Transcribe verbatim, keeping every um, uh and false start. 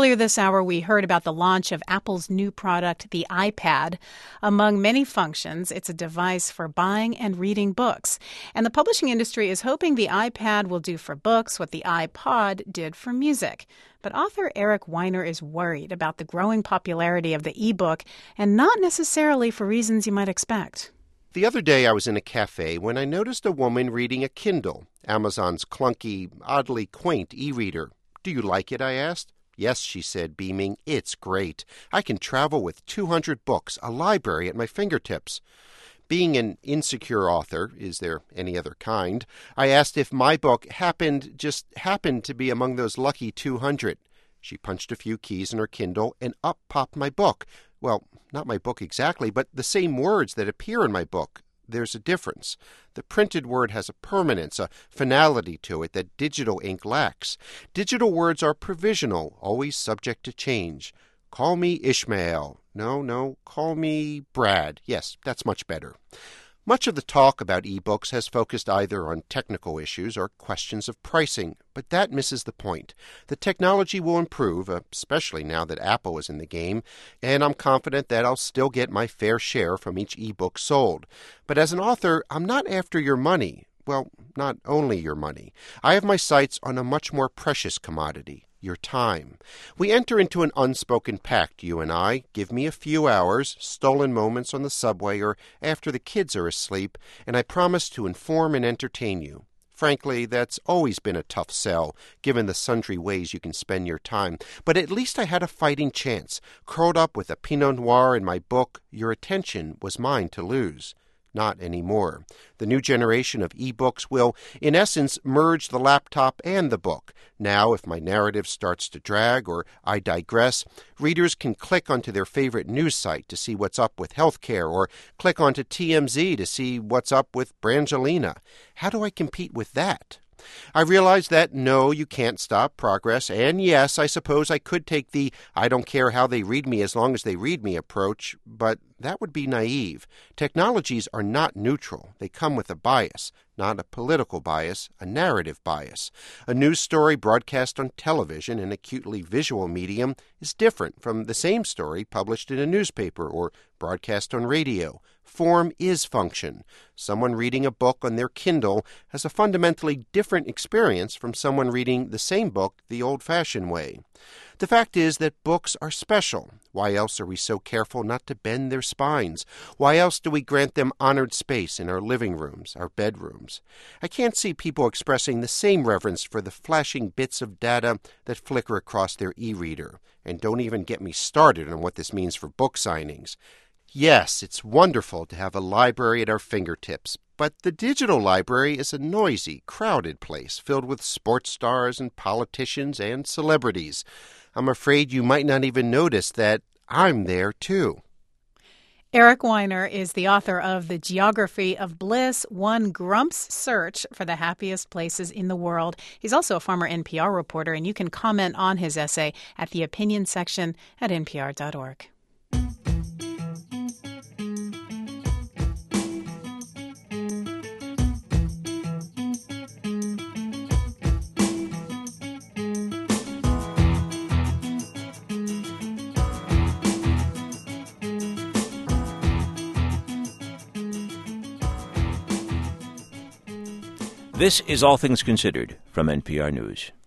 Earlier this hour, we heard about the launch of Apple's new product, the iPad. Among many functions, it's a device for buying and reading books. And the publishing industry is hoping the iPad will do for books what the iPod did for music. But author Eric Weiner is worried about the growing popularity of the e-book, and not necessarily for reasons you might expect. The other day I was in a cafe when I noticed a woman reading a Kindle, Amazon's clunky, oddly quaint e-reader. "Do you like it?" I asked. "Yes," she said, beaming. "It's great. I can travel with two hundred books, a library at my fingertips." Being an insecure author, is there any other kind, I asked if my book happened, just happened to be among those lucky two hundred. She punched a few keys in her Kindle, and up popped my book. Well, not my book exactly, but the same words that appear in my book. There's a difference. The printed word has a permanence, a finality to it that digital ink lacks. Digital words are provisional, always subject to change. Call me Ishmael. No, no, call me Brad. Yes, that's much better. Much of the talk about ebooks has focused either on technical issues or questions of pricing, but that misses the point. The technology will improve, especially now that Apple is in the game, and I'm confident that I'll still get my fair share from each ebook sold. But as an author, I'm not after your money. Well, not only your money. I have my sights on a much more precious commodity. Your time. We enter into an unspoken pact, you and I. Give me a few hours, stolen moments on the subway or after the kids are asleep, and I promise to inform and entertain you. Frankly, that's always been a tough sell, given the sundry ways you can spend your time. But at least I had a fighting chance. Curled up with a Pinot Noir in my book, your attention was mine to lose. Not anymore. The new generation of ebooks will, in essence, merge the laptop and the book. Now, if my narrative starts to drag or I digress, readers can click onto their favorite news site to see what's up with healthcare or click onto T M Z to see what's up with Brangelina. How do I compete with that? I realize that, no, you can't stop progress, and yes, I suppose I could take the I don't care how they read me as long as they read me approach, but that would be naive. Technologies are not neutral. They come with a bias, not a political bias, a narrative bias. A news story broadcast on television, an acutely visual medium, is different from the same story published in a newspaper or broadcast on radio. Form is function. Someone reading a book on their Kindle has a fundamentally different experience from someone reading the same book the old-fashioned way. The fact is that books are special. Why else are we so careful not to bend their spines? Why else do we grant them honored space in our living rooms, our bedrooms? I can't see people expressing the same reverence for the flashing bits of data that flicker across their e-reader. And don't even get me started on what this means for book signings. Yes, it's wonderful to have a library at our fingertips, but the digital library is a noisy, crowded place filled with sports stars and politicians and celebrities. I'm afraid you might not even notice that I'm there, too. Eric Weiner is the author of The Geography of Bliss, One Grump's Search for the Happiest Places in the World. He's also a former N P R reporter, and you can comment on his essay at the opinion section at N P R dot org. This is All Things Considered from N P R News.